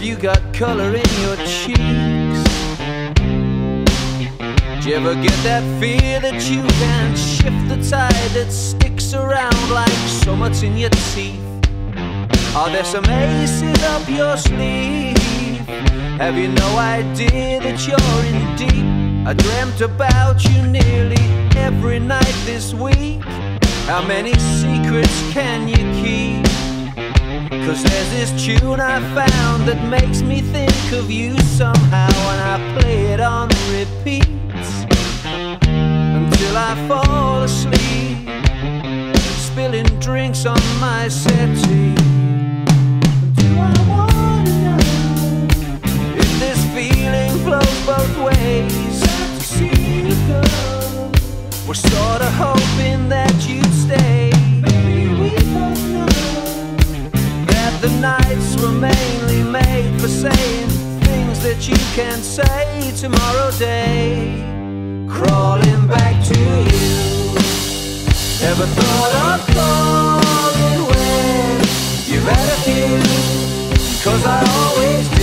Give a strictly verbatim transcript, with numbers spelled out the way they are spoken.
you got color in your cheeks? Do you ever get that fear that you can't shift the tide that sticks around like so much in your teeth? Are there some aces up your sleeve? Have you no idea that you're in deep? I dreamt about you nearly every night this week. How many secrets can you keep? Cause there's this tune I found that makes me think of you somehow, and I play it on repeat until I fall asleep, spilling drinks on my settee. Do I wanna know if this feeling flows both ways? Sad to see you go. We're sorta hoping that you'd stay. Baby, we both know that the nights were mainly made for saying things that you can't say tomorrow day. Crawling back to you. Ever thought of calling when you've had a few? Cause I always do.